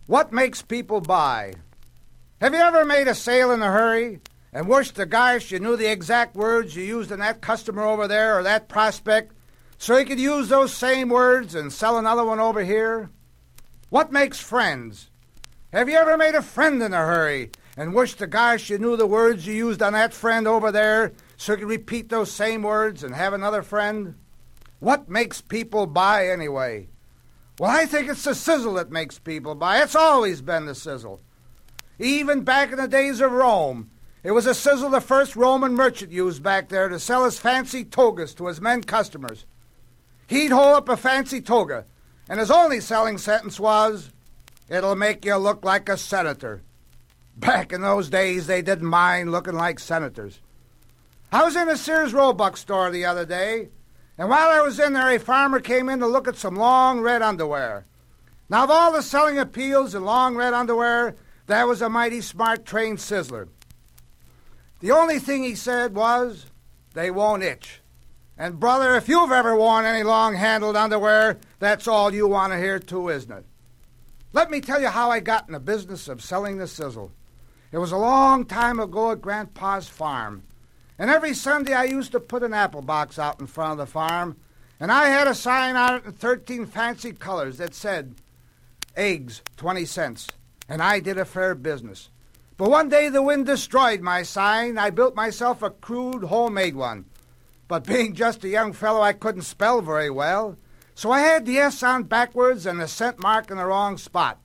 What makes people buy? Have you ever made a sale in a hurry and wished to gosh you knew the exact words you used in that customer over there or that prospect so you could use those same words and sell another one over here? What makes friends? Have you ever made a friend in a hurry and wished to gosh you knew the words you used on that friend over there so you could repeat those same words and have another friend? What makes people buy anyway? Well, I think it's the sizzle that makes people buy. It's always been the sizzle. Even back in the days of Rome, it was a sizzle the first Roman merchant used back there to sell his fancy togas to his men customers. He'd hold up a fancy toga, and his only selling sentence was, "It'll make you look like a senator." Back in those days, they didn't mind looking like senators. I was in a Sears Roebuck store the other day, and while I was in there, a farmer came in to look at some long red underwear. Now, of all the selling appeals in long red underwear, that was a mighty smart trained sizzler. The only thing he said was, "They won't itch." And, brother, if you've ever worn any long-handled underwear, that's all you want to hear, too, isn't it? Let me tell you how I got in the business of selling the sizzle. It was a long time ago at Grandpa's farm. And every Sunday I used to put an apple box out in front of the farm, and I had a sign on it in 13 fancy colors that said, "Eggs, 20 cents. And I did a fair business. But one day the wind destroyed my sign. I built myself a crude, homemade one. But being just a young fellow, I couldn't spell very well, so I had the S on backwards and the cent mark in the wrong spot.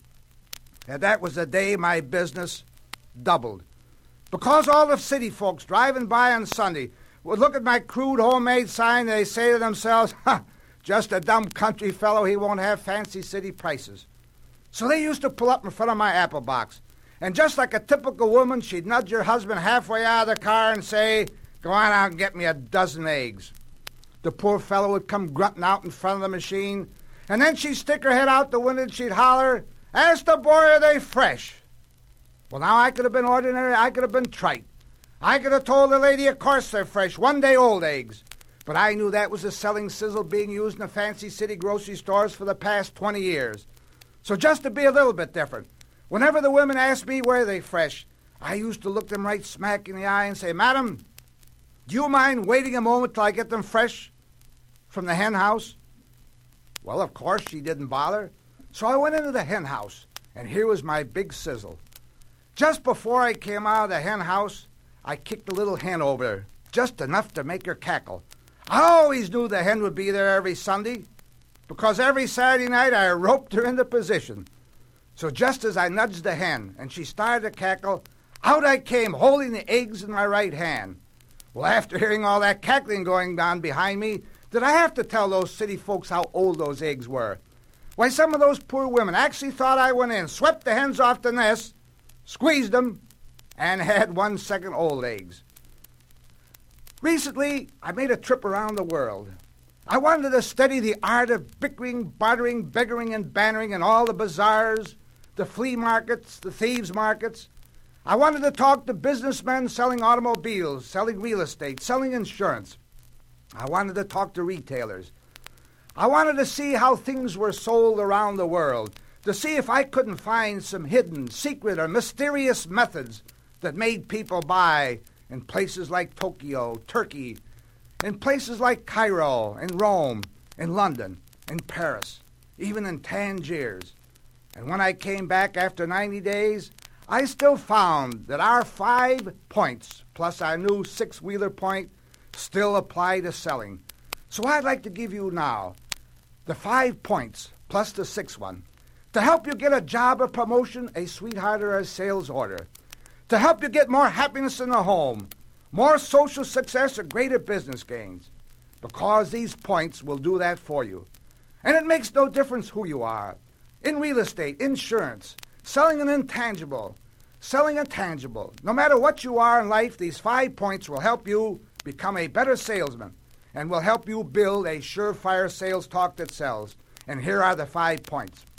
And that was the day my business doubled. Because all the city folks driving by on Sunday would look at my crude homemade sign, and they say to themselves, just a dumb country fellow, he won't have fancy city prices. So they used to pull up in front of my apple box, and just like a typical woman, she'd nudge her husband halfway out of the car and say, "Go on out and get me a dozen eggs." The poor fellow would come grunting out in front of the machine, and then she'd stick her head out the window and she'd holler, "Ask the boy, are they fresh?" Well, now I could have been ordinary, I could have been trite. I could have told the lady, of course they're fresh, one-day-old eggs. But I knew that was the selling sizzle being used in the fancy city grocery stores for the past 20 years. So just to be a little bit different, whenever the women asked me were they fresh, I used to look them right smack in the eye and say, "Madam, do you mind waiting a moment till I get them fresh from the hen house?" Well, of course she didn't bother. So I went into the hen house, and here was my big sizzle. Just before I came out of the hen house, I kicked a little hen over there, just enough to make her cackle. I always knew the hen would be there every Sunday, because every Saturday night I roped her into position. So just as I nudged the hen and she started to cackle, out I came holding the eggs in my right hand. Well, after hearing all that cackling going on behind me, did I have to tell those city folks how old those eggs were? Why, some of those poor women actually thought I went in, swept the hens off the nest, squeezed them, and had 1 second old eggs. Recently, I made a trip around the world. I wanted to study the art of bickering, bartering, beggaring, and bannering in all the bazaars, the flea markets, the thieves' markets. I wanted to talk to businessmen selling automobiles, selling real estate, selling insurance. I wanted to talk to retailers. I wanted to see how things were sold around the world, to see if I couldn't find some hidden, secret, or mysterious methods that made people buy in places like Tokyo, Turkey, in places like Cairo, in Rome, in London, in Paris, even in Tangiers. And when I came back after 90 days, I still found that our 5 points, plus our new 6-wheeler point, still apply to selling. So I'd like to give you now the 5 points, plus the 6th one, to help you get a job, a promotion, a sweetheart, or a sales order, to help you get more happiness in the home, more social success, or greater business gains, because these points will do that for you. And it makes no difference who you are. In real estate, insurance, selling an intangible, selling a tangible. No matter what you are in life, these 5 points will help you become a better salesman and will help you build a surefire sales talk that sells. And here are the 5 points.